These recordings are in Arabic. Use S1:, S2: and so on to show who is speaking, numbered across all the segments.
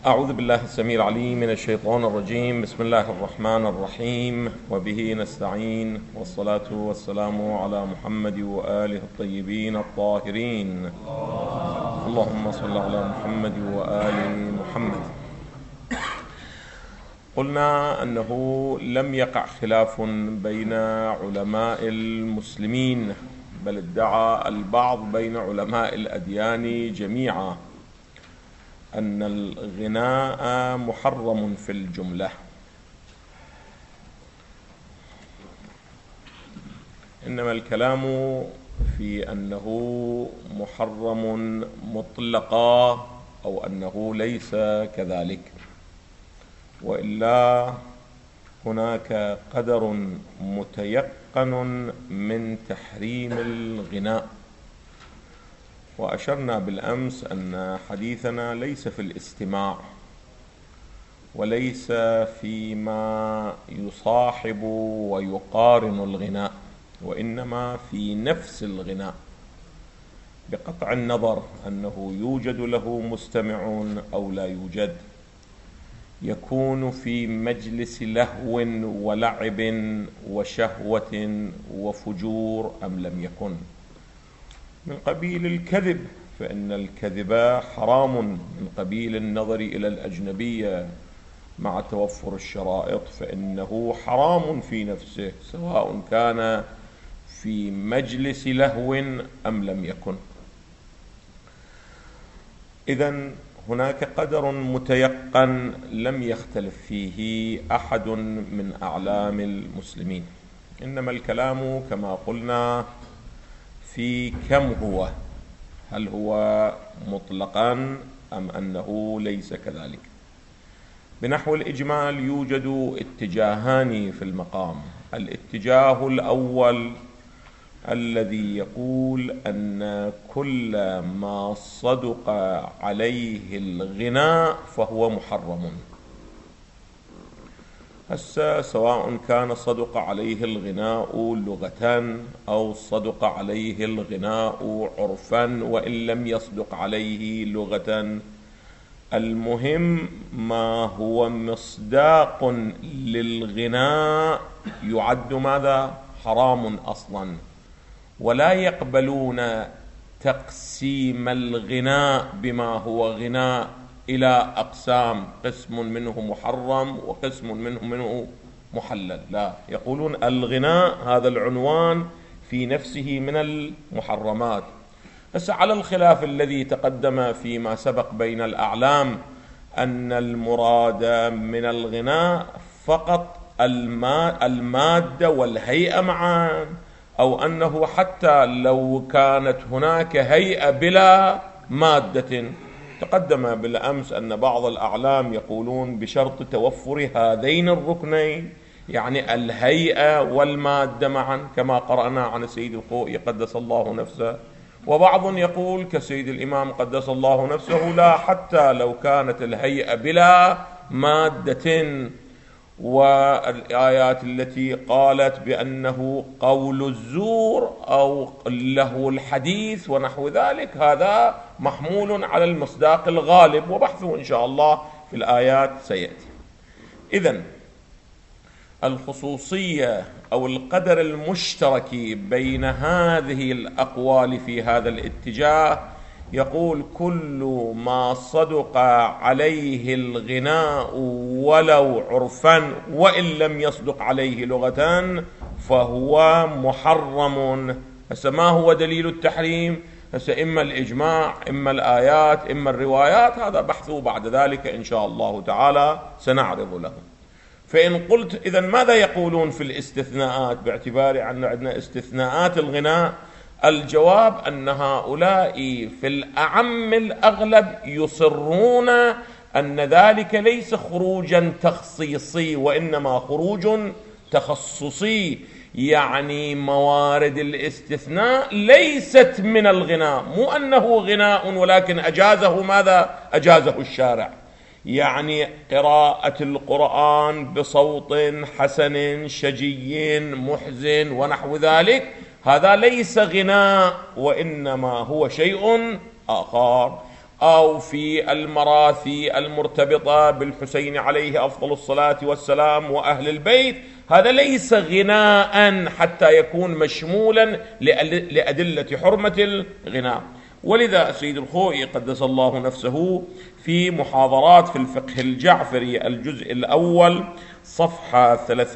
S1: أعوذ بالله السميع العليم من الشيطان الرجيم. بسم الله الرحمن الرحيم، وبه نستعين، والصلاة والسلام على محمد وآله الطيبين الطاهرين. اللهم صل على محمد وآل محمد. قلنا أنه لم يقع خلاف بين علماء المسلمين، بل ادعى البعض بين علماء الأديان جميعا أن الغناء محرم في الجملة، إنما الكلام في أنه محرم مطلقا أو أنه ليس كذلك، وإلا هناك قدر متيقن من تحريم الغناء. وأشرنا بالأمس أن حديثنا ليس في الاستماع، وليس فيما يصاحب ويقارن الغناء، وإنما في نفس الغناء، بقطع النظر أنه يوجد له مستمعون أو لا يوجد، يكون في مجلس لهو ولعب وشهوة وفجور أم لم يكن. من قبيل الكذب، فإن الكذب حرام، من قبيل النظر إلى الأجنبية مع توفر الشرائط فإنه حرام في نفسه، سواء كان في مجلس لهو أم لم يكن. إذن هناك قدر متيقن لم يختلف فيه أحد من أعلام المسلمين، إنما الكلام كما قلنا في كم هو، هل هو مطلقا أم أنه ليس كذلك. بنحو الإجمال يوجد اتجاهان في المقام. الاتجاه الأول الذي يقول أن كل ما صدق عليه الغناء فهو محرم، هسه سواء كان صدق عليه الغناء لغة أو صدق عليه الغناء عرفا، وإن لم يصدق عليه لغة، المهم ما هو مصداق للغناء يعد ماذا؟ حرام أصلا. ولا يقبلون تقسيم الغناء بما هو غناء إلى أقسام، قسم منه محرم وقسم منه محلل، لا، يقولون الغناء هذا العنوان في نفسه من المحرمات. بس على الخلاف الذي تقدم فيما سبق بين الأعلام أن المراد من الغناء فقط المادة والهيئة معا، أو أنه حتى لو كانت هناك هيئة بلا مادة. تقدم بالأمس أن بعض الأعلام يقولون بشرط توفر هذين الركنين، يعني الهيئة والمادة معا، كما قرأنا عن السيد الخوئي قدس الله نفسه. وبعض يقول كسيد الإمام قدس الله نفسه لا، حتى لو كانت الهيئة بلا مادة. والآيات التي قالت بأنه قول الزور أو له الحديث ونحو ذلك هذا محمول على المصداق الغالب، وبحثه إن شاء الله في الآيات سيأتي. إذن الخصوصية أو القدر المشترك بين هذه الأقوال في هذا الاتجاه يقول كل ما صدق عليه الغناء ولو عرفا وإن لم يصدق عليه لغة فهو محرم. هسه ما هو دليل التحريم؟ هسه إما الإجماع، إما الآيات، إما الروايات، هذا بحثه بعد ذلك إن شاء الله تعالى سنعرض له. فإن قلت إذن ماذا يقولون في الاستثناءات باعتبار أن عندنا استثناءات الغناء؟ الجواب أن هؤلاء في الأعم الأغلب يصرون أن ذلك ليس خروجا تخصيصي، وإنما خروج تخصصي، يعني موارد الاستثناء ليست من الغناء، مو أنه غناء ولكن أجازه ماذا؟ أجازه الشارع. يعني قراءة القرآن بصوت حسن شجي محزن ونحو ذلك، هذا ليس غناء وإنما هو شيء آخر. أو في المراثي المرتبطة بالحسين عليه أفضل الصلاة والسلام وأهل البيت، هذا ليس غناء حتى يكون مشمولا لأدلة حرمة الغناء. ولذا سيد الخوئي قدس الله نفسه في محاضرات في الفقه الجعفري الجزء الأول صفحة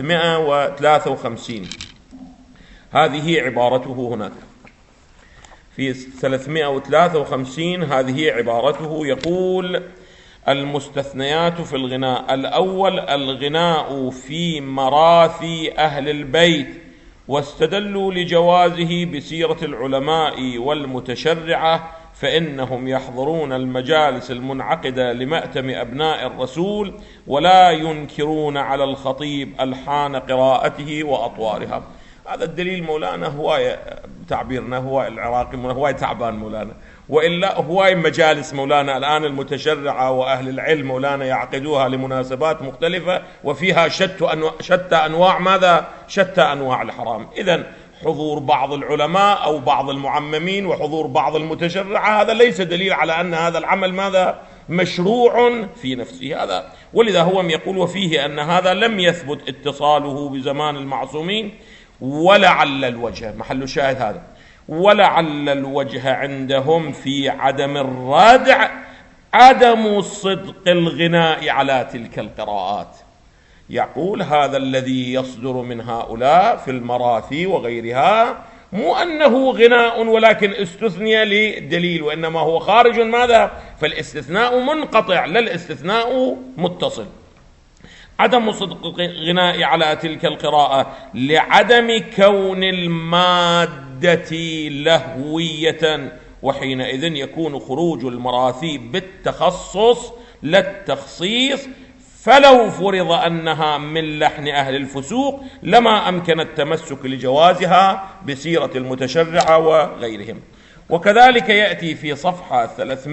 S1: 353 هذه عبارته هناك، في 353 هذه عبارته، يقول: المستثنيات في الغناء: الأول الغناء في مراثي أهل البيت، واستدلوا لجوازه بسيرة العلماء والمتشرعة، فإنهم يحضرون المجالس المنعقدة لمأتم أبناء الرسول ولا ينكرون على الخطيب ألحان قراءته وأطوارها. هذا الدليل مولانا هواية، تعبيرنا هواية العراقي هواية تعبان مولانا، وإلا هواية مجالس مولانا الآن المتشرعة وأهل العلم مولانا يعقدوها لمناسبات مختلفة وفيها شتى أنواع ماذا؟ شتى أنواع الحرام. إذن حضور بعض العلماء أو بعض المعممين وحضور بعض المتشرعة هذا ليس دليل على أن هذا العمل ماذا؟ مشروع في نفسه. هذا ولذا هو يقول: وفيه أن هذا لم يثبت اتصاله بزمان المعصومين، ولعل الوجه، محل الشاهد هذا، ولعل الوجه عندهم في عدم الردع عدم صدق الغناء على تلك القراءات. يقول: هذا الذي يصدر من هؤلاء في المراثي وغيرها مو أنه غناء ولكن استثني لدليل، وإنما هو خارج ماذا؟ فالاستثناء منقطع لا الاستثناء متصل. عدم صدق الغناء على تلك القراءة لعدم كون المادة لهوية، وحينئذ يكون خروج المراثي بالتخصص لا التخصيص، فلو فرض أنها من لحن أهل الفسوق لما أمكن التمسك لجوازها بسيرة المتشرعة وغيرهم. وكذلك يأتي في صفحة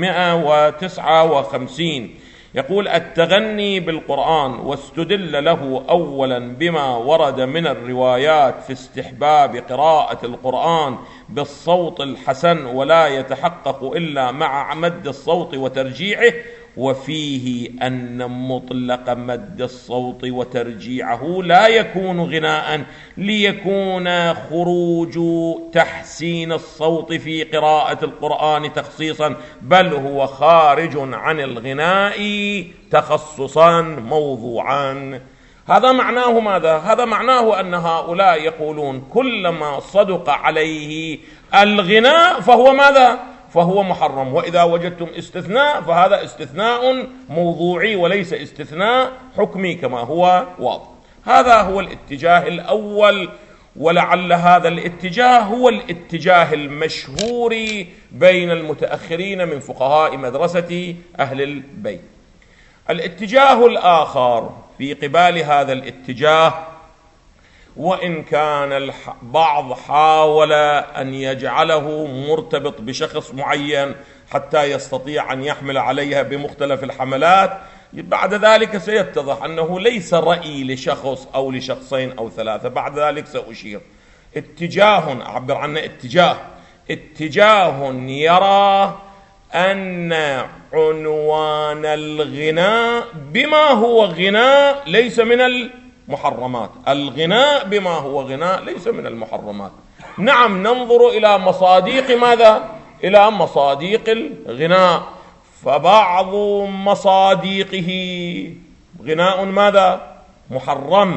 S1: 359 يقول: التغني بالقرآن، واستدل له أولا بما ورد من الروايات في استحباب قراءة القرآن بالصوت الحسن ولا يتحقق إلا مع مد الصوت وترجيعه، وفيه أن مطلق مد الصوت وترجيعه لا يكون غناء ليكون خروج تحسين الصوت في قراءة القرآن تخصيصا، بل هو خارج عن الغناء تخصصا موضوعا. هذا معناه ماذا؟ هذا معناه أن هؤلاء يقولون كلما صدق عليه الغناء فهو ماذا؟ فهو محرم، وإذا وجدتم استثناء فهذا استثناء موضوعي وليس استثناء حكمي كما هو واضح. هذا هو الاتجاه الأول، ولعل هذا الاتجاه هو الاتجاه المشهور بين المتأخرين من فقهاء مدرسة أهل البيت. الاتجاه الآخر في قبال هذا الاتجاه، وإن كان البعض حاول أن يجعله مرتبط بشخص معين حتى يستطيع أن يحمل عليها بمختلف الحملات، بعد ذلك سيتضح أنه ليس رأي لشخص أو لشخصين أو ثلاثة. بعد ذلك سأشير اتجاه أعبر عنه اتجاه يرى أن عنوان الغناء بما هو غناء ليس من المحرمات. الغناء بما هو غناء ليس من المحرمات. نعم، ننظر إلى مصاديق ماذا؟ إلى مصاديق الغناء، فبعض مصاديقه غناء ماذا؟ محرم،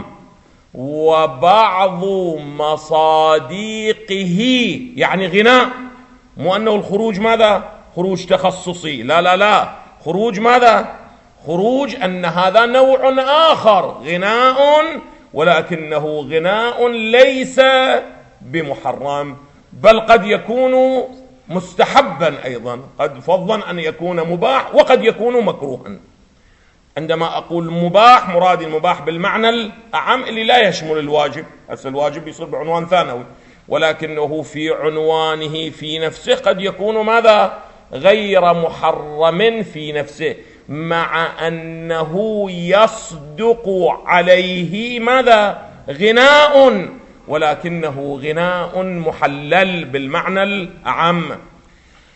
S1: وبعض مصاديقه يعني غناء، مو أنه الخروج ماذا؟ خروج تخصصي، لا، خروج ماذا؟ خروج أن هذا نوع آخر غناء، ولكنه غناء ليس بمحرم، بل قد يكون مستحبا أيضا، قد فضلا أن يكون مباح وقد يكون مكروها. عندما أقول مباح مرادي المباح بالمعنى الأعم اللي لا يشمل الواجب، هسه الواجب يصير بعنوان ثانوي، ولكنه في عنوانه في نفسه قد يكون ماذا؟ غير محرم في نفسه، مع أنه يصدق عليه ماذا؟ غناء، ولكنه غناء محلل بالمعنى الأعم.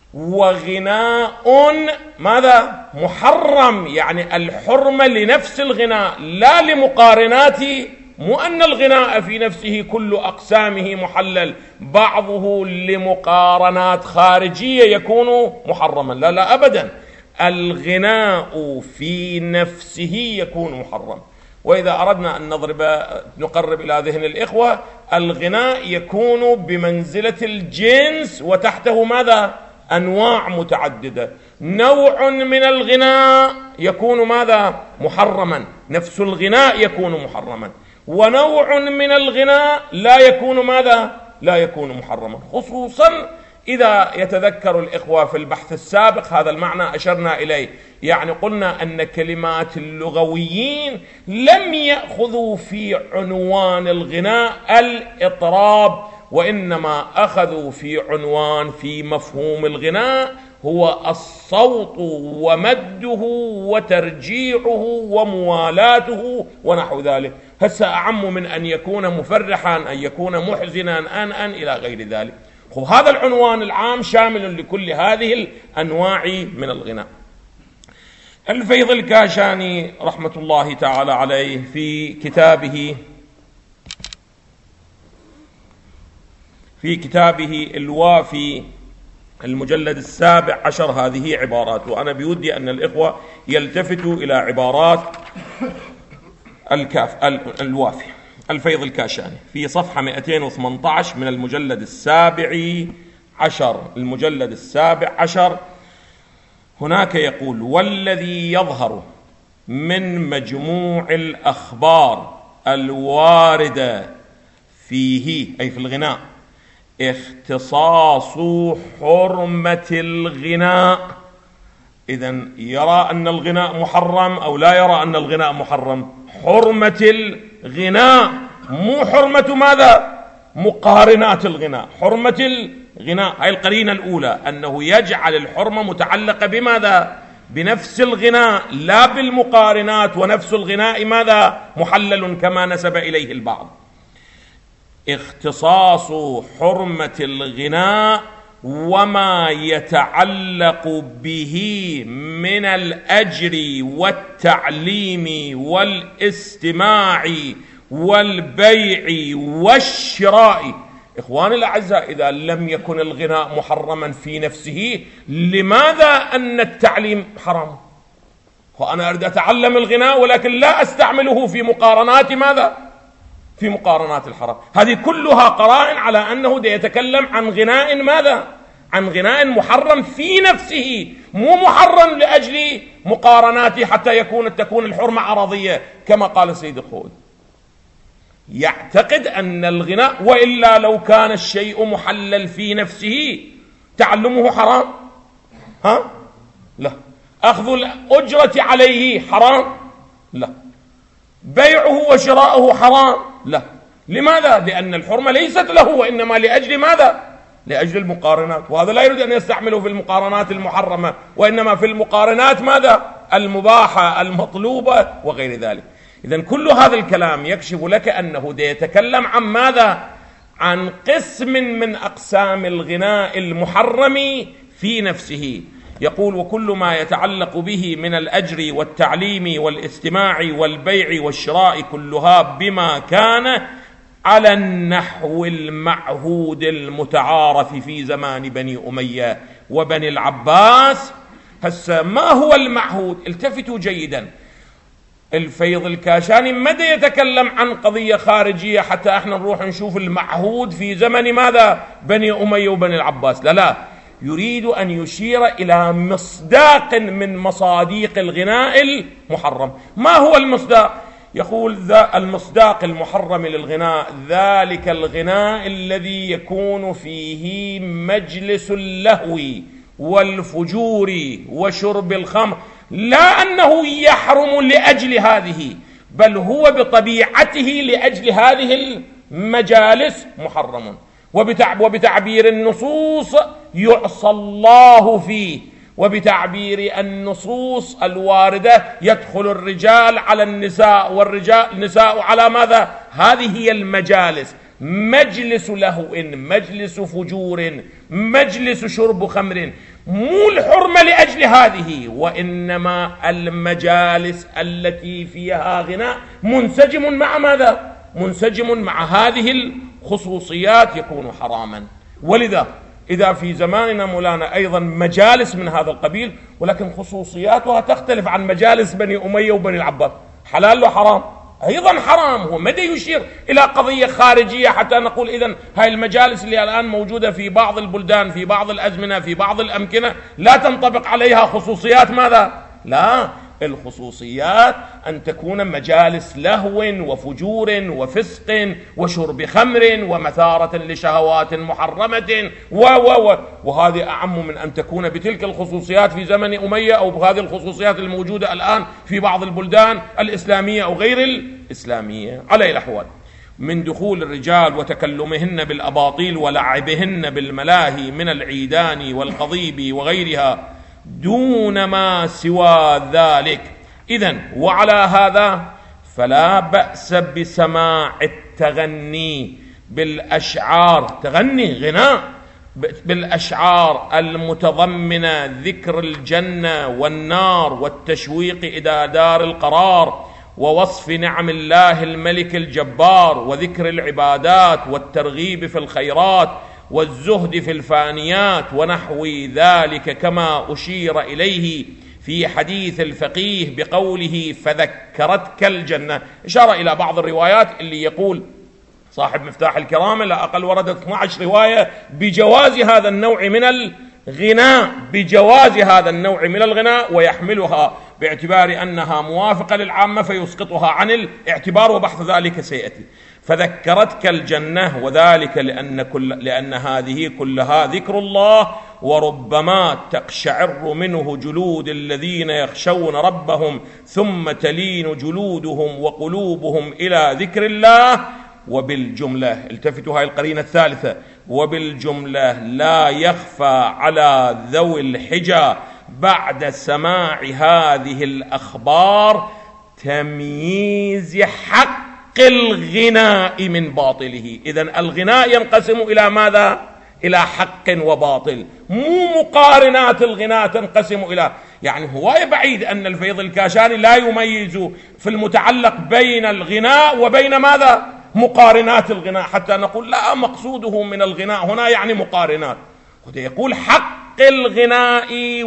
S1: وغناء ماذا؟ محرم، يعني الحرمة لنفس الغناء لا لمقارناته. مو أن الغناء في نفسه كل أقسامه محلل، بعضه لمقارنات خارجية يكون محرما، لا لا أبدا، الغناء في نفسه يكون محرم. وإذا أردنا أن نقرب إلى ذهن الإخوة، الغناء يكون بمنزلة الجنس وتحته ماذا؟ أنواع متعددة. نوع من الغناء يكون ماذا؟ محرما، نفس الغناء يكون محرما، ونوع من الغناء لا يكون ماذا؟ لا يكون محرما. خصوصا إذا يتذكر الإخوة في البحث السابق هذا المعنى أشرنا إليه، يعني قلنا أن كلمات اللغويين لم يأخذوا في عنوان الغناء الإطراب، وإنما أخذوا في عنوان في مفهوم الغناء هو الصوت ومده وترجيعه وموالاته ونحو ذلك. هسه أعم من أن يكون مفرحا، أن يكون محزنا، أن إلى غير ذلك. هذا العنوان العام شامل لكل هذه الأنواع من الغناء. الفيض الكاشاني رحمة الله تعالى عليه في كتابه الوافي المجلد 17 هذه عبارات، وأنا بودي أن الإخوة يلتفتوا إلى عبارات الوافي الفيض الكاشاني في صفحة 218 من المجلد 17. هناك يقول: والذي يظهر من مجموع الأخبار الواردة فيه، أي في الغناء، اختصاص حرمة الغناء. إذن يرى أن الغناء محرم أو لا يرى أن الغناء محرم؟ حرمة الغناء، مو حرمة ماذا؟ مقارنات الغناء، حرمة الغناء. هاي القرينة الأولى، أنه يجعل الحرمة متعلقة بماذا؟ بنفس الغناء لا بالمقارنات، ونفس الغناء ماذا؟ محلل كما نسب إليه البعض. اختصاص حرمة الغناء وما يتعلق به من الأجر والتعليم والاستماع والبيع والشراء. إخواني الأعزاء، إذا لم يكن الغناء محرما في نفسه، لماذا أن التعليم حرام؟ وأنا أريد أتعلم الغناء ولكن لا أستعمله في مقارنات ماذا؟ في مقارنات الحرام. هذه كلها قرائن على أنه يتكلم عن غناء ماذا؟ عن غناء محرم في نفسه، مو محرم لأجل مقارناته حتى تكون الحرمة عرضية كما قال السيد الخوئي. يعتقد أن الغناء، وإلا لو كان الشيء محلل في نفسه تعلمه حرام؟ لا. أخذ الأجرة عليه حرام؟ لا. بيعه وشراؤه حرام؟ لا. لماذا؟ لأن الحرمة ليست له، وإنما لأجل ماذا؟ لأجل المقارنات. وهذا لا يريد أن يستعمله في المقارنات المحرمة، وإنما في المقارنات ماذا؟ المباحة المطلوبة وغير ذلك. إذن كل هذا الكلام يكشف لك أنه يتكلم عن ماذا؟ عن قسم من أقسام الغناء المحرم في نفسه. يقول: وكل ما يتعلق به من الأجر والتعليم والاستماع والبيع والشراء كلها بما كان على النحو المعهود المتعارف في زمان بني أمية وبني العباس. هسه ما هو المعهود؟ التفتوا جيدا. الفيض الكاشاني متى يتكلم عن قضية خارجية حتى احنا نروح نشوف المعهود في زمن ماذا؟ بني أمية وبني العباس؟ لا، يريد أن يشير إلى مصداق من مصاديق الغناء المحرم. ما هو المصداق؟ يقول: المصداق المحرم للغناء ذلك الغناء الذي يكون فيه مجلس اللهو والفجور وشرب الخمر، لا أنه يحرم لأجل هذه، بل هو بطبيعته لأجل هذه المجالس محرم. وبتعبير النصوص يعصى الله فيه، وبتعبير النصوص الواردة يدخل الرجال على النساء والنساء على ماذا؟ هذه هي المجالس: مجلس لهو، مجلس فجور، مجلس شرب خمر. مو الحرمة لأجل هذه، وإنما المجالس التي فيها غناء منسجم مع ماذا؟ منسجم مع هذه الخصوصيات يكون حراما. ولذا إذا في زماننا مولانا أيضا مجالس من هذا القبيل، ولكن خصوصياتها تختلف عن مجالس بني أمية وبني العباس، حلال وحرام؟ أيضا حرام. هو مدى يشير إلى قضية خارجية حتى نقول إذن هاي المجالس اللي الآن موجودة في بعض البلدان في بعض الأزمنة في بعض الأمكنة لا تنطبق عليها خصوصيات ماذا؟ لا، الخصوصيات أن تكون مجالس لهو وفجور وفسق وشرب خمر ومثارة لشهوات محرمة وهذه أعم من أن تكون بتلك الخصوصيات في زمن أمية أو بهذه الخصوصيات الموجودة الآن في بعض البلدان الإسلامية أو غير الإسلامية. على الأحوال، من دخول الرجال وتكلمهن بالأباطيل ولعبهن بالملاهي من العيدان والقضيب وغيرها دون ما سوى ذلك. إذن وعلى هذا فلا بأس بسماع التغني بالأشعار، تغني غناء بالأشعار المتضمنة ذكر الجنة والنار والتشويق إلى دار القرار ووصف نعم الله الملك الجبار وذكر العبادات والترغيب في الخيرات والزهد في الفانيات ونحو ذلك، كما أشير إليه في حديث الفقيه بقوله فذكرتك الجنة. إشارة إلى بعض الروايات اللي يقول صاحب مفتاح الكرامة لا أقل وردت 12 رواية بجواز هذا النوع من الغناء، بجواز هذا النوع من الغناء، ويحملها باعتبار أنها موافقة للعامة فيسقطها عن الاعتبار، وبحث ذلك سيأتي. فذكرتك الجنة، وذلك لأن هذه كلها ذكر الله، وربما تقشعر منه جلود الذين يخشون ربهم ثم تلين جلودهم وقلوبهم إلى ذكر الله. وبالجملة، التفتوا هاي القرينة الثالثة، وبالجملة لا يخفى على ذوي الحجى بعد سماع هذه الأخبار تمييز حق الغناء من باطله. إذن الغناء ينقسم إلى ماذا؟ إلى حق وباطل، مو مقارنات الغناء تنقسم إلى، يعني هو بعيد أن الفيض الكاشاني لا يميز في المتعلق بين الغناء وبين ماذا؟ مقارنات الغناء، حتى نقول لا مقصوده من الغناء هنا يعني مقارنات. يقول حق الغناء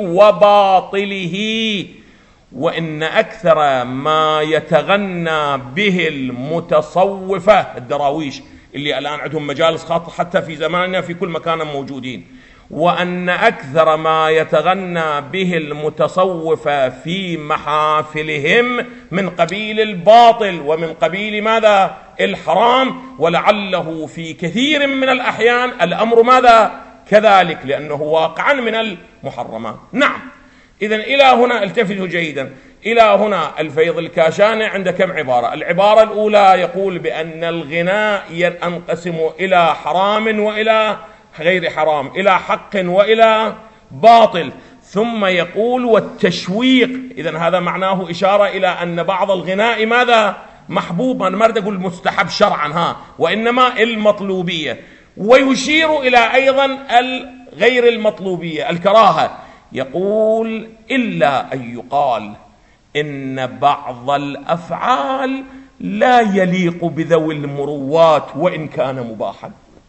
S1: وباطله. وإن أكثر ما يتغنى به المتصوفة الدراويش اللي الآن عندهم مجالس خاصة حتى في زماننا في كل مكان موجودين، وأن أكثر ما يتغنى به المتصوفة في محافلهم من قبيل الباطل ومن قبيل ماذا؟ الحرام، ولعله في كثير من الأحيان الأمر ماذا؟ كذلك، لأنه واقعا من المحرمات. نعم. إذن إلى هنا التفتوا جيدا، إلى هنا الفيض الكاشاني عند كم عبارة؟ العبارة الأولى يقول بأن الغناء ينقسم إلى حرام وإلى غير حرام، إلى حق وإلى باطل، ثم يقول والتشويق. إذن هذا معناه إشارة إلى أن بعض الغناء ماذا؟ محبوب، أنا ما أريد أقول مستحب شرعا وإنما المطلوبية، ويشير إلى أيضا غير المطلوبية الكراهة. يقول إلا أن يقال إن بعض الأفعال لا يليق بذوي المروات وإن كان مباحا،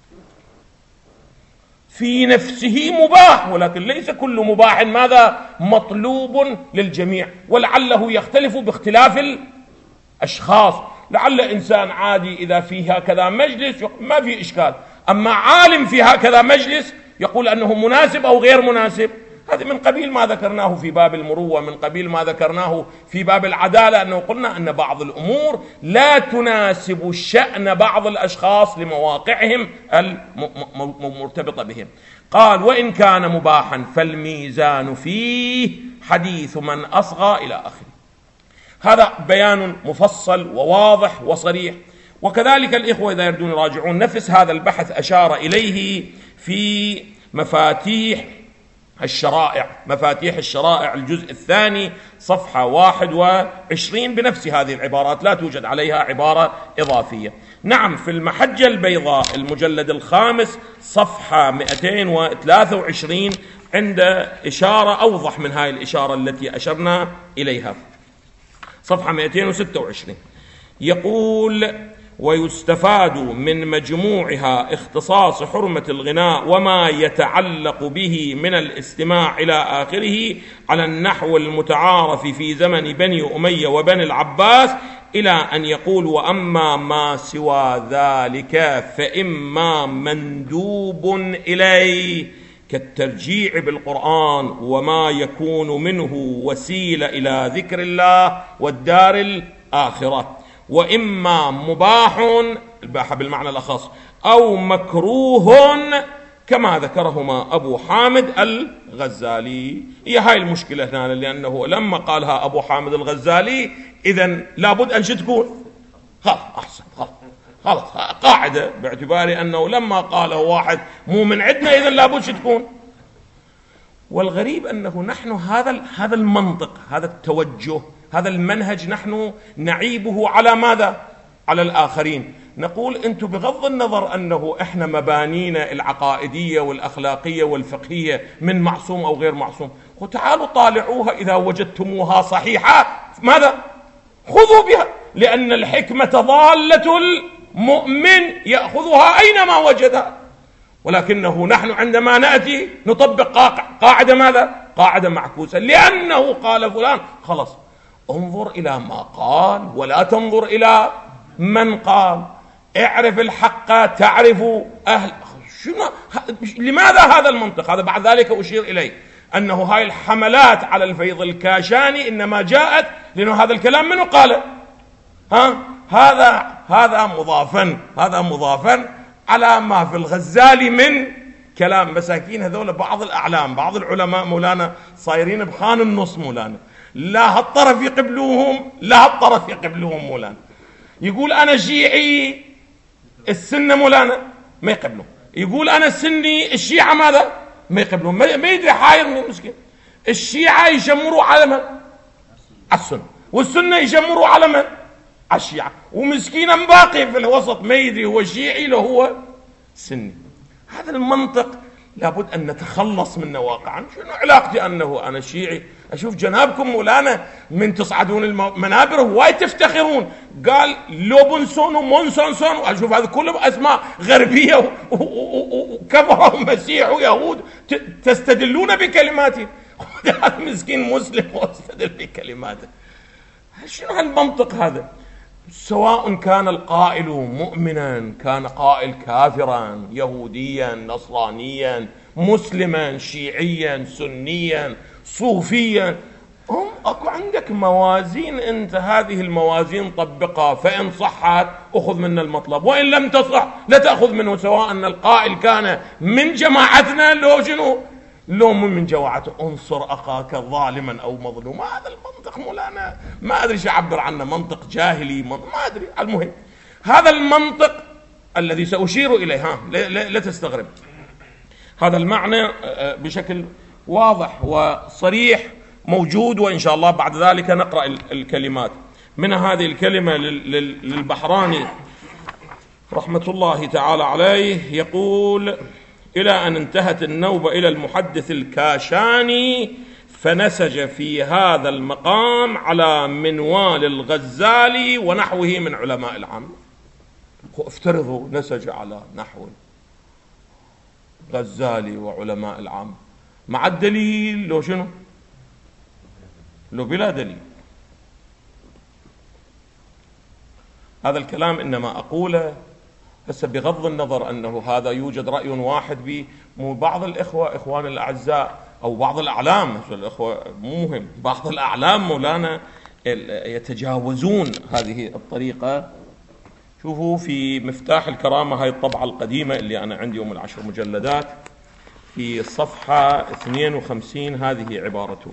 S1: في نفسه مباح، ولكن ليس كل مباح ماذا؟ مطلوب للجميع، ولعله يختلف باختلاف الأشخاص. لعل إنسان عادي إذا في هكذا مجلس ما في إشكال، أما عالم في هكذا مجلس يقول أنه مناسب أو غير مناسب. هذا من قبيل ما ذكرناه في باب المروة، من قبيل ما ذكرناه في باب العدالة، أنه قلنا أن بعض الأمور لا تناسب شأن بعض الأشخاص لمواقعهم المرتبطة بهم. قال وإن كان مباحا فالميزان فيه حديث من أصغى إلى آخره. هذا بيان مفصل وواضح وصريح. وكذلك الإخوة إذا يردون يراجعون نفس هذا البحث أشار إليه في مفاتيح الشرائع الجزء الثاني صفحة 21 بنفس هذه العبارات، لا توجد عليها عبارة إضافية. نعم، في المحجة البيضاء المجلد الخامس صفحة 223 عند إشارة أوضح من هاي الإشارة التي أشرنا إليها. صفحة 226 يقول: ويستفاد من مجموعها اختصاص حرمة الغناء وما يتعلق به من الاستماع إلى آخره على النحو المتعارف في زمن بني أمية وبني العباس، إلى أن يقول: وأما ما سوى ذلك فإما مندوب إليه كالترجيع بالقرآن وما يكون منه وسيلة إلى ذكر الله والدار الآخرة، وإما مباح، الباحة بالمعنى الأخص، أو مكروه كما ذكرهما أبو حامد الغزالي. هي هاي المشكلة هنا، لأنه لما قالها أبو حامد الغزالي إذن لابد أن تكون خلاص أحسن خلاص قاعدة، باعتبار أنه لما قاله واحد مو من عندنا إذن لابد تكون. والغريب أنه نحن هذا المنطق، هذا التوجه، هذا المنهج نحن نعيبه على ماذا؟ على الآخرين. نقول أنتم بغض النظر أنه إحنا مبانينا العقائدية والأخلاقية والفقهية من معصوم أو غير معصوم، وتعالوا طالعوها إذا وجدتموها صحيحة ماذا؟ خذوا بها، لأن الحكمة ضالة المؤمن يأخذها أينما وجدها. ولكنه نحن عندما نأتي نطبق قاعدة ماذا؟ قاعدة معكوسة، لأنه قال فلان خلاص انظر إلى ما قال ولا تنظر إلى من قال. اعرف الحق تعرف أهل. لماذا هذا المنطق؟ هذا بعد ذلك أشير إليه أنه هاي الحملات على الفيض الكاشاني إنما جاءت لأنه هذا الكلام منه قال هذا مضافا على ما في الغزالي من كلام مساكين هذول. بعض الأعلام بعض العلماء مولانا صايرين بخان النص مولانا، لا هالطرف يقبلوهم لا هالطرف يقبلوهم مولانا. يقول أنا شيعي السنة مولانا ما يقبلون، يقول أنا السني الشيعة ماذا؟ ما يقبلون. ما يدري حايرني مسكين. الشيعة يشمروا على من؟ على السنة، والسنة يشمروا على من؟ على الشيعة، ومسكينا باقي في الوسط ما يدري هو شيعي لو هو سني. هذا المنطق لابد أن نتخلص منه واقعا. شنو علاقتي أنه أنا شيعي؟ أشوف جنابكم مولانا من تصعدون المنابر وايد تفتخرون، قال لوبنسون ومونسونسون، وأشوف هذا كلهم أسماء غربية وكفروا مسيح ويهود تستدلون بكلماتهم. هذا مسكين مسلم واستدل بكلماته. شنو هالمنطق هذا؟ سواء كان القائل مؤمنا، كان قائل كافرا، يهوديا، نصرانيا، مسلما، شيعيا، سنيا، صوفيا، اكو عندك موازين، انت هذه الموازين طبقها، فإن صحت أخذ منه المطلب، وإن لم تصح لا تأخذ منه، سواء أن القائل كان من جماعتنا لو شنو لو من جماعته. انصر أخاك ظالما أو مظلوما. هذا المنطق مولانا ما أدري شو أعبر عنه، منطق جاهلي ما أدري. المهم هذا المنطق الذي سأشير إليه، لا تستغرب، هذا المعنى بشكل واضح وصريح موجود. وإن شاء الله بعد ذلك نقرأ الكلمات. من هذه الكلمة للبحراني رحمة الله تعالى عليه، يقول: إلى أن انتهت النوبة إلى المحدث الكاشاني فنسج في هذا المقام على منوال الغزالي ونحوه من علماء العامة. افترضوا نسج على نحو الغزالي وعلماء العامة مع الدليل لو شنو؟ لو بلا دليل. هذا الكلام إنما أقوله بس بغض النظر أنه هذا يوجد رأي واحد مو بعض الإخوة إخوان الأعزاء أو بعض الأعلام، الإخوة مو مهم، بعض الأعلام مولانا يتجاوزون هذه الطريقة. شوفوا في مفتاح الكرامة، هاي الطبعة القديمة اللي أنا عندي يوم 10 مجلدات، في صفحة 52 هذه عبارته،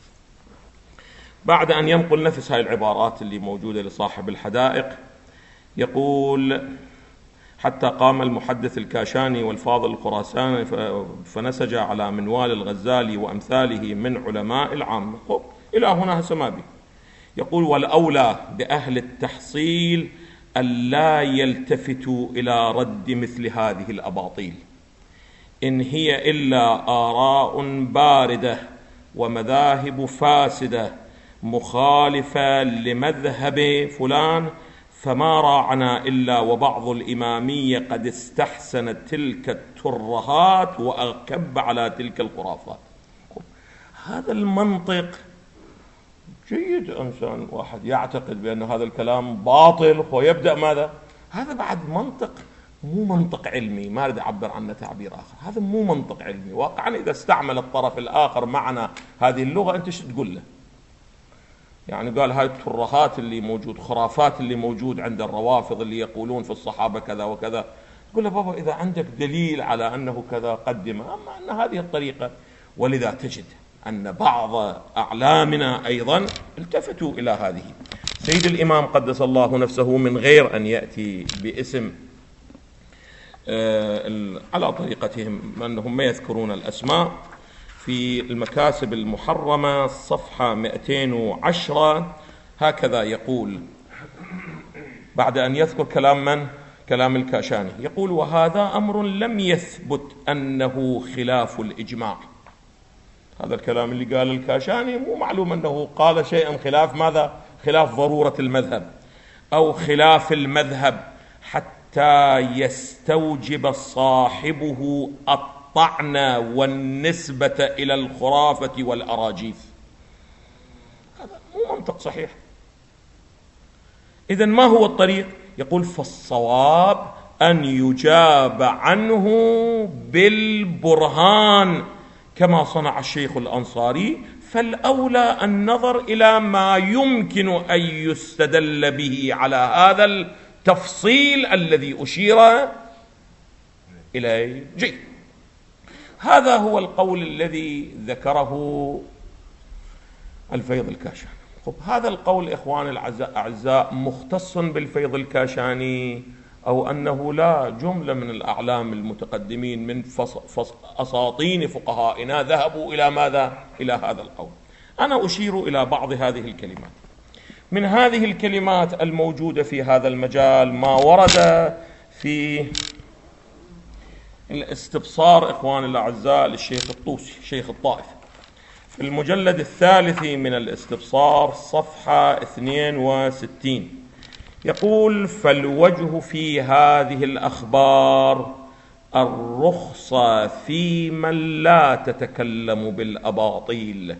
S1: بعد أن ينقل نفس هاي العبارات اللي موجودة لصاحب الحدائق، يقول: حتى قام المحدث الكاشاني والفاضل الخراساني فنسج على منوال الغزالي وأمثاله من علماء العامة. إلى هنا سمابي. يقول: والأولى بأهل التحصيل ألا يلتفتوا إلى رد مثل هذه الأباطيل، إن هي إلا آراء باردة ومذاهب فاسدة مخالفة لمذهب فلان، فما راعنا إلا وبعض الإمامية قد استحسن تلك الترهات وأكب على تلك الخرافات. هذا المنطق جيد، إنسان واحد يعتقد بأن هذا الكلام باطل ويبدأ ماذا؟ هذا بعد منطق مو منطق علمي، ما أريد أعبر عنه تعبير آخر، هذا مو منطق علمي. واقعا إذا استعمل الطرف الآخر معنا هذه اللغة أنت شو تقول له؟ يعني قال هاي الترهات اللي موجود، خرافات اللي موجود عند الروافض اللي يقولون في الصحابة كذا وكذا، تقول له بابا إذا عندك دليل على أنه كذا قدمه، أما أن هذه الطريقة. ولذا تجد أن بعض أعلامنا أيضا التفتوا إلى هذه. سيد الإمام قدس الله نفسه من غير أن يأتي باسم على طريقتهم أنهم ما يذكرون الأسماء، في المكاسب المحرمة صفحة 210 هكذا يقول بعد أن يذكر كلام من؟ كلام الكاشاني، يقول: وهذا أمر لم يثبت أنه خلاف الإجماع. هذا الكلام اللي قال الكاشاني مو معلوم أنه قال شيئا خلاف ماذا؟ خلاف ضرورة المذهب أو خلاف المذهب حتى يستوجب صاحبه الطعن والنسبة إلى الخرافة والأراجيف. هذا مو منطق صحيح. إذن ما هو الطريق؟ يقول: فالصواب أن يجاب عنه بالبرهان كما صنع الشيخ الأنصاري، فالأولى النظر إلى ما يمكن أن يستدل به على هذا التفصيل الذي أشير إليه. جيد، هذا هو القول الذي ذكره الفيض الكاشاني. هذا القول إخواني الأعزاء مختص بالفيض الكاشاني، أو أنه لا جملة من الأعلام المتقدمين من أساطين فقهائنا ذهبوا إلى ماذا؟ إلى هذا القول. أنا أشير إلى بعض هذه الكلمات. من هذه الكلمات الموجودة في هذا المجال ما ورد في الاستبصار إخواني الأعزاء للشيخ الطوسي شيخ الطائف، في المجلد الثالث من الاستبصار صفحة 62 يقول: فالوجه في هذه الأخبار الرخصة في من لا تتكلم بالأباطيل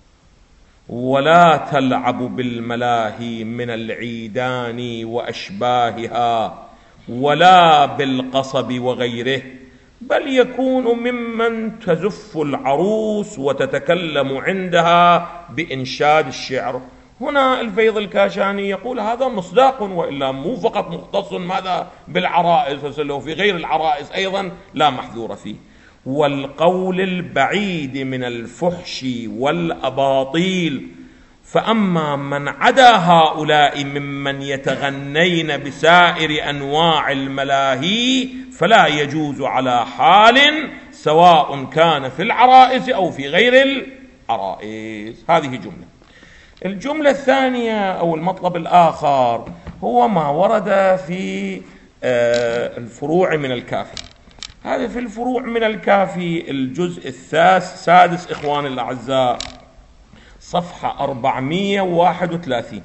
S1: ولا تلعب بالملاهي من العيدان وأشباهها ولا بالقصب وغيره، بل يكون ممن تزف العروس وتتكلم عندها بإنشاد الشعر. هنا الفيض الكاشاني يقول هذا مصداق، وإلا مو فقط مختص ماذا بالعرائس، لو في غير العرائس أيضا لا محذور فيه. والقول البعيد من الفحش والأباطيل، فأما من عدا هؤلاء ممن يتغنين بسائر أنواع الملاهي فلا يجوز على حال، سواء كان في العرائس أو في غير العرائس. هذه جملة. الجملة الثانية أو المطلب الآخر هو ما ورد في الفروع من الكافي. هذا في الفروع من الكافي الجزء السادس إخواني الأعزاء صفحة 431.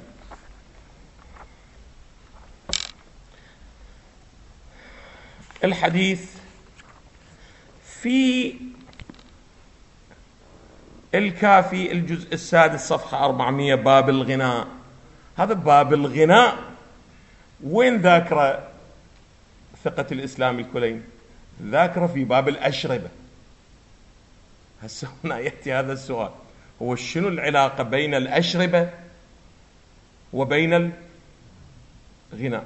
S1: الحديث في الكافي الجزء السادس صفحة 400 باب الغناء. هذا باب الغناء وين ذاكرة ثقة الإسلام الكلين؟ ذاكرة في باب الأشربة. هسه هنا يأتي هذا السؤال، هو شنو العلاقة بين الأشربة وبين الغناء؟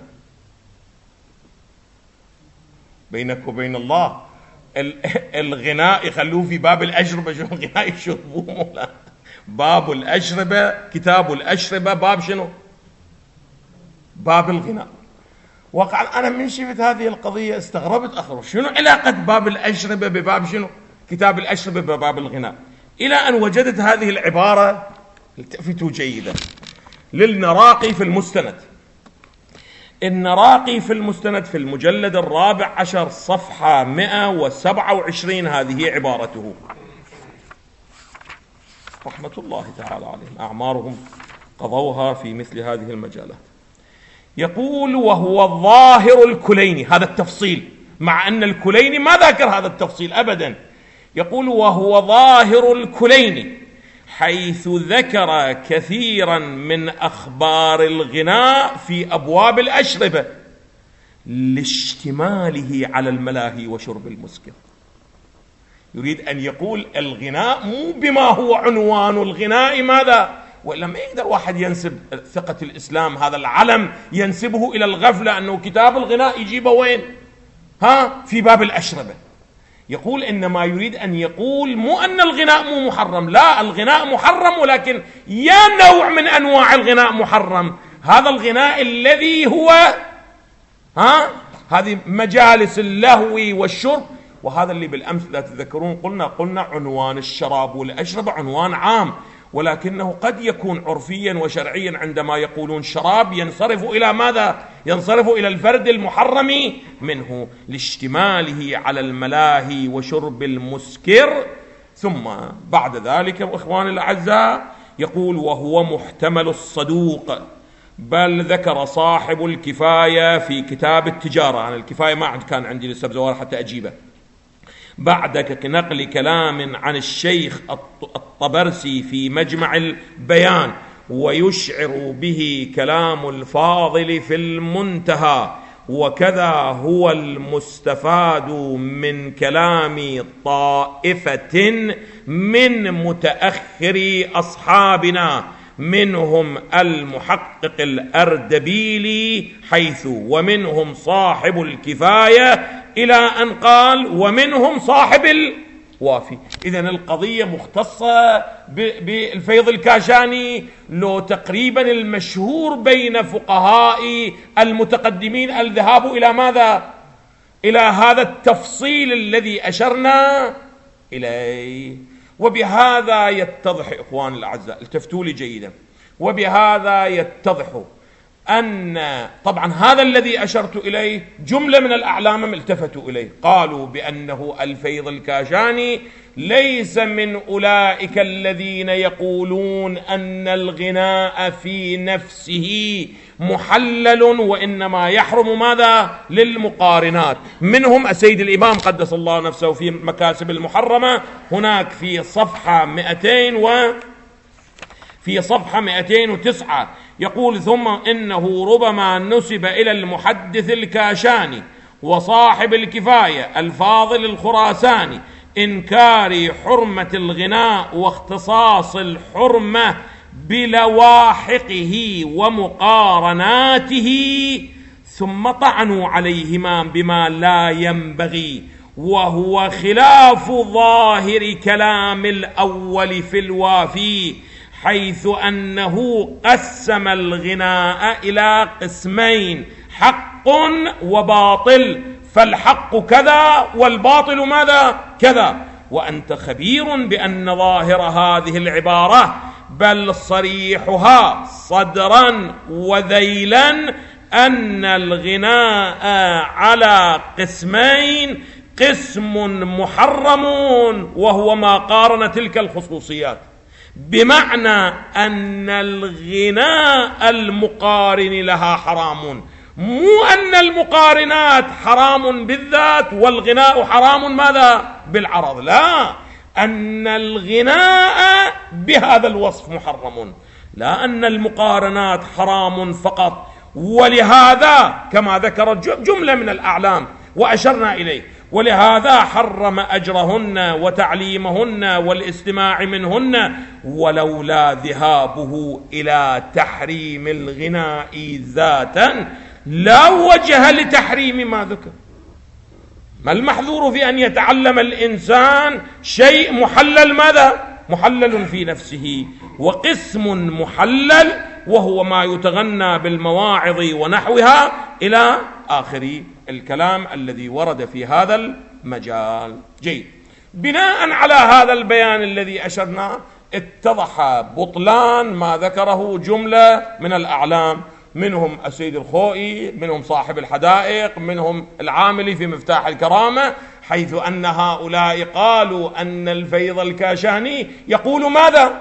S1: بينك وبين الله الغناء يخلوه في باب الأشربة، شنو الغناء يشربوه مولا؟ باب الأشربة، كتاب الأشربة، باب شنو؟ باب الغناء. وقع أنا من شفت هذه القضية استغربت، أخر شنو علاقة باب الأشربة بباب شنو؟ كتاب الأشربة بباب الغناء، إلى أن وجدت هذه العبارة، التفتوا جيدا، للنراقي في المستند: إن راقي في المستند في المجلد 14 صفحة 127 هذه عبارته رحمة الله تعالى عليهم، أعمارهم قضوها في مثل هذه المجالات. يقول: وهو ظاهر الكليني، هذا التفصيل، مع أن الكليني ما ذكر هذا التفصيل أبدا. يقول: وهو ظاهر الكليني حيث ذكر كثيرا من أخبار الغناء في أبواب الأشربة لاشتماله على الملاهي وشرب المسكر. يريد أن يقول الغناء مو بما هو عنوان الغناء ماذا، وإلا ما يقدر واحد ينسب ثقة الإسلام، هذا العلم ينسبه إلى الغفلة، أنه كتاب الغناء يجيبه وين؟ في باب الأشربة. يقول إنما يريد أن يقول مو أن الغناء مو محرم، لا، الغناء محرم، ولكن يا نوع من أنواع الغناء محرم. هذا الغناء الذي هو هذه مجالس اللهو والشرب، وهذا اللي بالأمس لا تذكرون قلنا عنوان الشراب والأشربة عنوان عام، ولكنه قد يكون عرفيا وشرعيا. عندما يقولون شراب ينصرف إلى ماذا؟ ينصرف إلى الفرد المحرم منه لاشتماله على الملاهي وشرب المسكر. ثم بعد ذلك إخواني الأعزاء يقول: وهو محتمل الصدوق، بل ذكر صاحب الكفاية في كتاب التجارة. أنا الكفاية ما كان عندي لسه بزوار حتى أجيبه، بعد نقل كلام عن الشيخ الطبرسي في مجمع البيان، ويشعر به كلام الفاضل في المنتهى، وكذا هو المستفاد من كلام طائفة من متأخري أصحابنا، منهم المحقق الأردبيلي حيث ومنهم صاحب الكفاية، إلى أن قال ومنهم صاحب الوافي. إذن القضية مختصة بالفيض الكاشاني، لو تقريبا المشهور بين فقهاء المتقدمين الذهاب إلى ماذا؟ إلى هذا التفصيل الذي أشرنا إليه. وبهذا يتضح إخواني الأعزاء، التفتوا لي جيدا، وبهذا يتضح أن طبعا هذا الذي أشرت إليه جملة من الأعلام التفتوا إليه، قالوا بأنه الفيض الكاشاني ليس من أولئك الذين يقولون أن الغناء في نفسه محلل، وإنما يحرم ماذا؟ للمقارنات. منهم السيد الإمام قدس الله نفسه في مكاسب المحرمة، هناك في صفحة 209 يقول: ثم إنه ربما نسب إلى المحدث الكاشاني وصاحب الكفاية الفاضل الخراساني إنكار حرمة الغناء واختصاص الحرمة بلواحقه ومقارناته، ثم طعنوا عليهما بما لا ينبغي، وهو خلاف ظاهر كلام الأول في الوافي، حيث أنه قسم الغناء إلى قسمين: حق وباطل، فالحق كذا والباطل ماذا؟ كذا. وأنت خبير بأن ظاهر هذه العبارة بل صريحها صدرا وذيلا أن الغناء على قسمين: قسم محرم وهو ما قارن تلك الخصوصيات، بمعنى أن الغناء المقارن لها حرام، مو أن المقارنات حرام بالذات والغناء حرام ماذا؟ بالعرض، لا، أن الغناء بهذا الوصف محرم، لا أن المقارنات حرام فقط. ولهذا كما ذكرت جملة من الأعلام وأشرنا إليه، ولهذا حرم أجرهن وتعليمهن والاستماع منهن، ولولا ذهابه إلى تحريم الغناء ذاتا لا وجه لتحريم ما ذكر. ما المحذور في أن يتعلم الإنسان شيء محلل ماذا؟ محلل في نفسه، وقسم محلل وهو ما يتغنى بالمواعظ ونحوها إلى آخر الكلام الذي ورد في هذا المجال. جيد، بناء على هذا البيان الذي أشرنا اتضح بطلان ما ذكره جملة من الأعلام، منهم السيد الخوئي، منهم صاحب الحدائق، منهم العاملي في مفتاح الكرامة، حيث أن هؤلاء قالوا أن الفيض الكاشاني يقول ماذا؟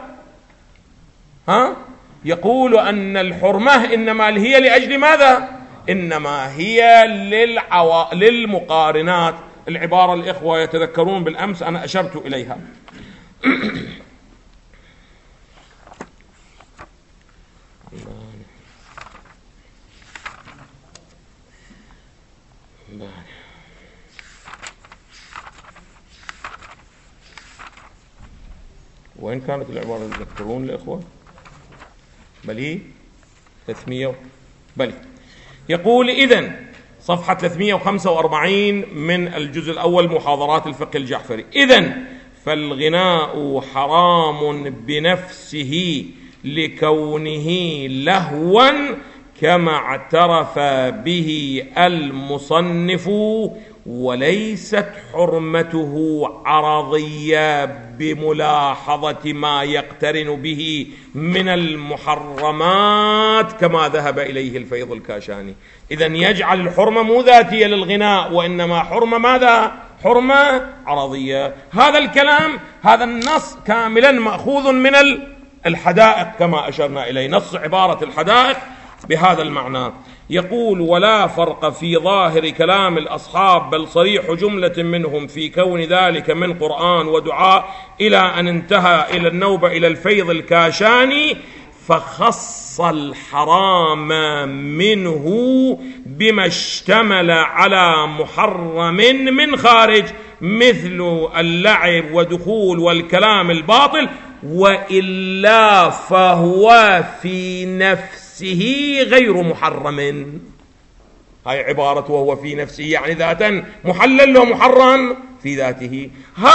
S1: يقول أن الحرمة إنما هي لأجل ماذا؟ إنما هي للمقارنات. العبارة الإخوة يتذكرون بالأمس أنا أشرت إليها. وين كانت العبارة يتذكرون الإخوة؟ بلي 300 بلي. يقول إذن صفحة 345 من الجزء الأول محاضرات الفقه الجعفري: إذن فالغناء حرام بنفسه لكونه لهوا كما اعترف به المصنف، وليست حرمته عرضية بملاحظة ما يقترن به من المحرمات كما ذهب إليه الفيض الكاشاني. إذن يجعل الحرمة مو ذاتية للغناء، وإنما حرمة ماذا؟ حرمة عرضية. هذا الكلام، هذا النص كاملا مأخوذ من الحدائق كما أشرنا إليه، نص عبارة الحدائق بهذا المعنى. يقول: ولا فرق في ظاهر كلام الأصحاب، بل صريح جملة منهم في كون ذلك من قرآن ودعاء، إلى أن انتهى إلى النوبة إلى الفيض الكاشاني، فخص الحرام منه بما اشتمل على محرم من خارج، مثل اللعب ودخول والكلام الباطل، وإلا فهو في نفسه غير محرم. هاي عبارة وهو في نفسه، يعني ذاتا محلل ومحرم في ذاته.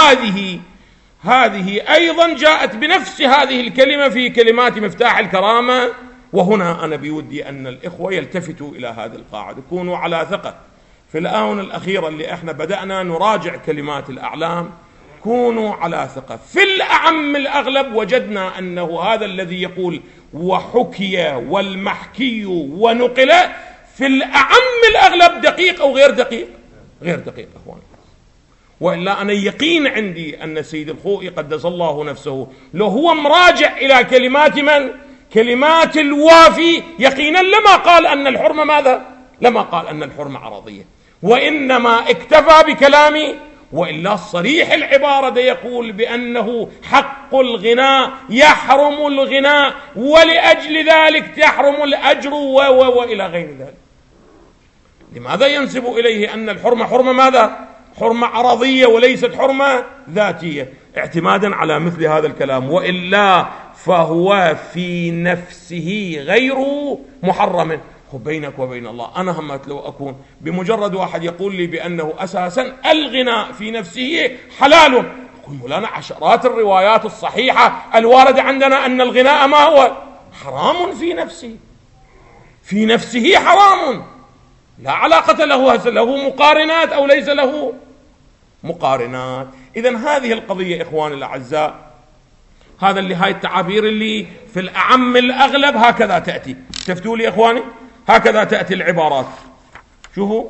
S1: هذه أيضا جاءت بنفس هذه الكلمة في كلمات مفتاح الكرامة. وهنا أنا بودي أن الإخوة يلتفتوا إلى هذه القاعدة، كونوا على ثقة. في الآونة الأخيرة اللي احنا بدأنا نراجع كلمات الأعلام، كونوا على ثقة. في الأعم الأغلب وجدنا أنه هذا الذي يقول وحكي والمحكي ونقل، في الأعم الأغلب دقيق أو غير دقيق؟ غير دقيق أخوان. وإلا أنا يقين عندي أن السيد الخوئي قدس الله نفسه لو هو مراجع إلى كلمات من؟ كلمات الوافي، يقينا لما قال أن الحرمة ماذا؟ لما قال أن الحرمة عرضية، وإنما اكتفى بكلامي. وإلا صريح العبارة ده يقول بأنه حق الغناء يحرم الغناء، ولأجل ذلك تحرم الأجر وإلى غير ذلك. لماذا ينسب إليه أن الحرمة حرمة ماذا؟ حرمة عرضية وليست حرمة ذاتية، اعتمادا على مثل هذا الكلام. وإلا فهو في نفسه غير محرم. بينك وبين الله أنا همت لو أكون بمجرد واحد يقول لي بأنه أساسا الغناء في نفسه حلال، أقول مولانا عشرات الروايات الصحيحة الواردة عندنا أن الغناء ما هو؟ حرام في نفسه، في نفسه حرام، لا علاقة له مقارنات أو ليس له مقارنات. إذن هذه القضية إخواني الأعزاء، هذا اللي هاي التعابير اللي في الأعم الأغلب هكذا تأتي. شفتوا لي إخواني؟ هكذا تأتي العبارات. شوفوا: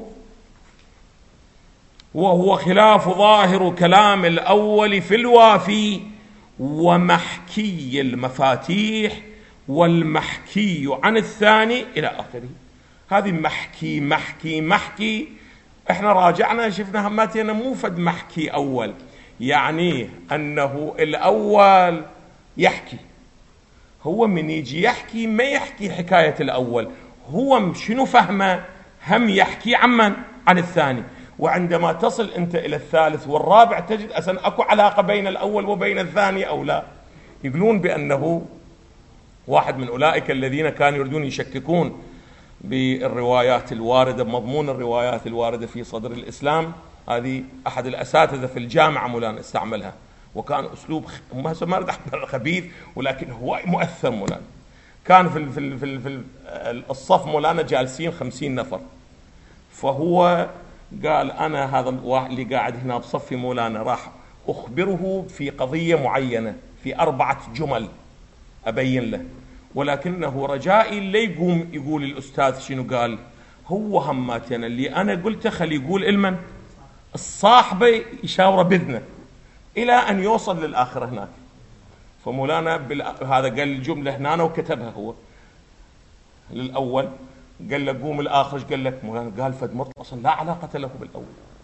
S1: وهو خلاف ظاهر كلام الأول في الوافي ومحكي المفاتيح والمحكي عن الثاني إلى آخره. هذه محكي احنا راجعنا شفنا هماتنا مو فد محكي أول، يعني أنه الأول يحكي، هو من يجي يحكي ما يحكي حكاية الأول، هو شنو فهمه، هم يحكي عن الثاني. وعندما تصل أنت إلى الثالث والرابع تجد أصلا أكو علاقة بين الأول وبين الثاني أو لا. يقولون بأنه واحد من أولئك الذين كانوا يريدون يشككون بالروايات الواردة، بمضمون الروايات الواردة في صدر الإسلام، هذه أحد الأساتذة في الجامعة مولانا استعملها، وكان أسلوب ما رد خبيث ولكن هو مؤثر مولانا. كان في الصف مولانا جالسين 50 نفر، فهو قال أنا هذا الواحد اللي قاعد هنا بصفي مولانا راح أخبره في قضية معينة في 4 جمل أبين له، ولكنه رجائي اللي يقوم يقول الأستاذ شنو قال. هو هماتنا اللي أنا قلته خلي يقول المن الصاحبة يشاوره بإذنه إلى أن يوصل للآخر هناك. فمولانا هذا قال الجملة هنا وكتبها هو للأول، قال له قوم الآخر، قال لك مولانا قال فد مطلق أصلا لا علاقة له بالأول.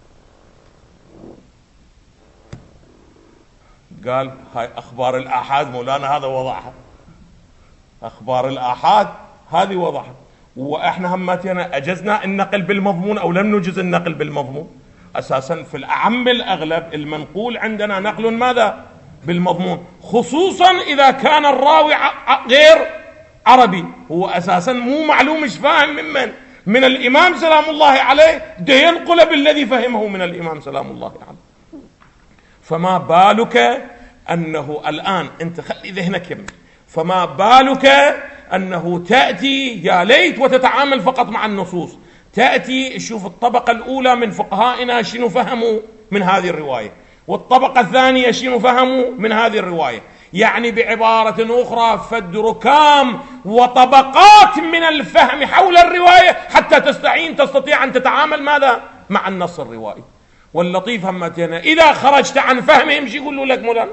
S1: قال هاي أخبار الآحاد مولانا هذا وضعها، أخبار الآحاد هذه وضعها، وإحنا هماتنا أجزنا النقل بالمضمون أو لم نجز النقل بالمضمون. أساسا في الأعم الأغلب المنقول عندنا نقل ماذا؟ بالمضمون، خصوصا إذا كان الراوي غير عربي، هو أساسا مو معلوم مش فاهم من الإمام سلام الله عليه، ده ينقل بالذي فهمه من الإمام سلام الله عليه. فما بالك أنه الآن أنت خلي ذهنك يمن، فما بالك أنه تأتي يا ليت وتتعامل فقط مع النصوص، تأتي شوف الطبقة الأولى من فقهائنا شنو فهموا من هذه الرواية، والطبقة الثانية شنو فهموا من هذه الرواية. يعني بعبارة أخرى فد ركام وطبقات من الفهم حول الرواية حتى تستطيع أن تتعامل ماذا؟ مع النص الروائي. واللطيف همتنا إذا خرجت عن فهمهم شي يقولوا لك مولانا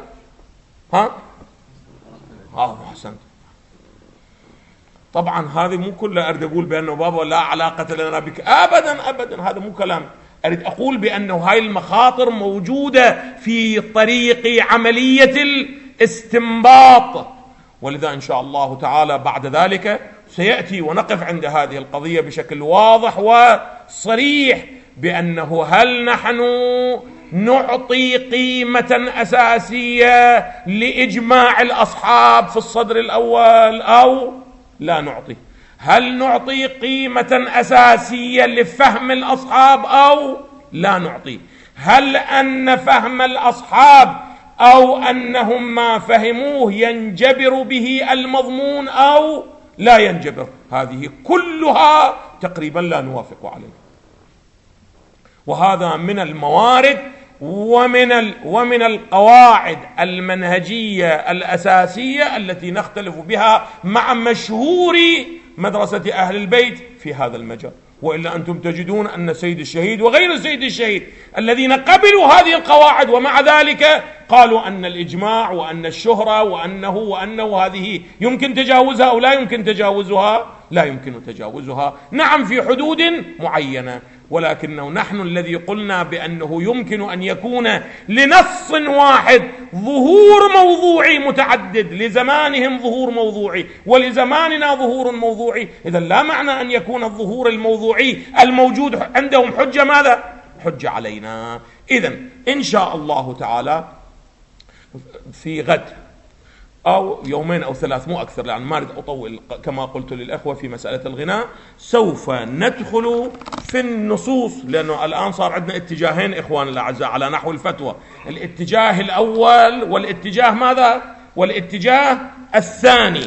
S1: أحسنت. طبعا هذه مو كلها أريد أقول بأنه بابا لا علاقة لنا بك، أبدا أبدا، هذا مو كلام. أريد أقول بأنه هاي المخاطر موجودة في طريق عملية الاستنباط، ولذا إن شاء الله تعالى بعد ذلك سيأتي ونقف عند هذه القضية بشكل واضح وصريح، بأنه هل نحن نعطي قيمة أساسية لإجماع الأصحاب في الصدر الأول أو لا نعطي؟ هل نعطي قيمة أساسية لفهم الأصحاب أو لا نعطي؟ هل أن فهم الأصحاب أو أنهم ما فهموه ينجبر به المضمون أو لا ينجبر؟ هذه كلها تقريبا لا نوافق عليه. وهذا من الموارد ومن القواعد المنهجية الأساسية التي نختلف بها مع مشهور مدرسة أهل البيت في هذا المجال. وإلا أنتم تجدون أن سيد الشهيد وغير سيد الشهيد الذين قبلوا هذه القواعد ومع ذلك قالوا أن الإجماع وأن الشهرة وأنه هذه يمكن تجاوزها أو لا يمكن تجاوزها، لا يمكن تجاوزها، نعم في حدود معينة، ولكنه نحن الذي قلنا بأنه يمكن أن يكون لنص واحد ظهور موضوعي متعدد، لزمانهم ظهور موضوعي ولزماننا ظهور موضوعي، إذن لا معنى أن يكون الظهور الموضوعي الموجود عندهم حجة ماذا؟ حجة علينا. إذن إن شاء الله تعالى في غد أو يومين أو ثلاث مو أكثر، لأن ما أريد أطول كما قلت للأخوة في مسألة الغناء، سوف ندخل في النصوص، لأنه الآن صار عندنا اتجاهين إخوان الأعزاء على نحو الفتوى، الاتجاه الأول والاتجاه ماذا؟ والاتجاه الثاني.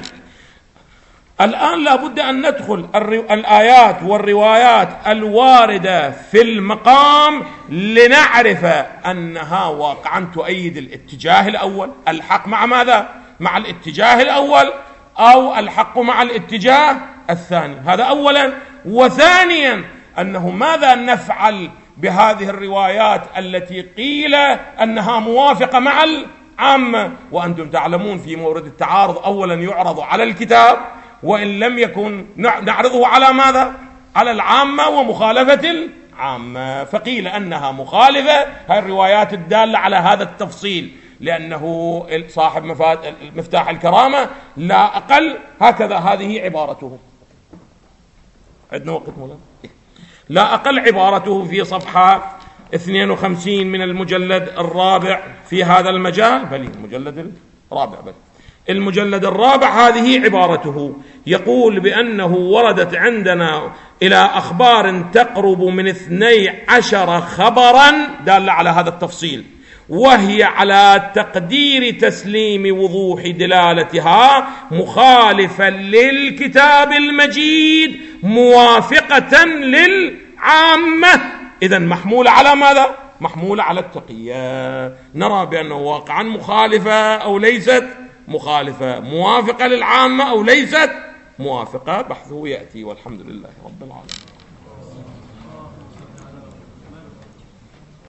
S1: الآن لابد أن ندخل الآيات والروايات الواردة في المقام لنعرف أنها واقعا تؤيد الاتجاه الأول، الحق مع ماذا؟ مع الاتجاه الأول أو الحق مع الاتجاه الثاني، هذا أولا. وثانيا أنه ماذا نفعل بهذه الروايات التي قيل أنها موافقة مع العامة؟ وأنتم تعلمون في مورد التعارض أولا يعرض على الكتاب، وإن لم يكن نعرضه على ماذا؟ على العامة ومخالفة العامة، فقيل أنها مخالفة، هذه الروايات الدالة على هذا التفصيل، لأنه صاحب مفتاح الكرامة لا أقل هكذا، هذه عبارته، عندنا وقت مولانا، لا أقل عبارته في صفحة 52 من المجلد الرابع في هذا المجال، بل المجلد الرابع، بل المجلد الرابع، هذه عبارته، يقول بأنه وردت عندنا إلى أخبار تقرب من 12 خبرا دالة على هذا التفصيل، وهي على تقدير تسليم وضوح دلالتها مخالفا للكتاب المجيد موافقة للعامة. إذن محمولة على ماذا؟ محمولة على التقية. نرى بأنه واقعا مخالفة أو ليست مخالفة موافقة للعامة أو ليست موافقة، بحثه يأتي، والحمد لله رب العالمين.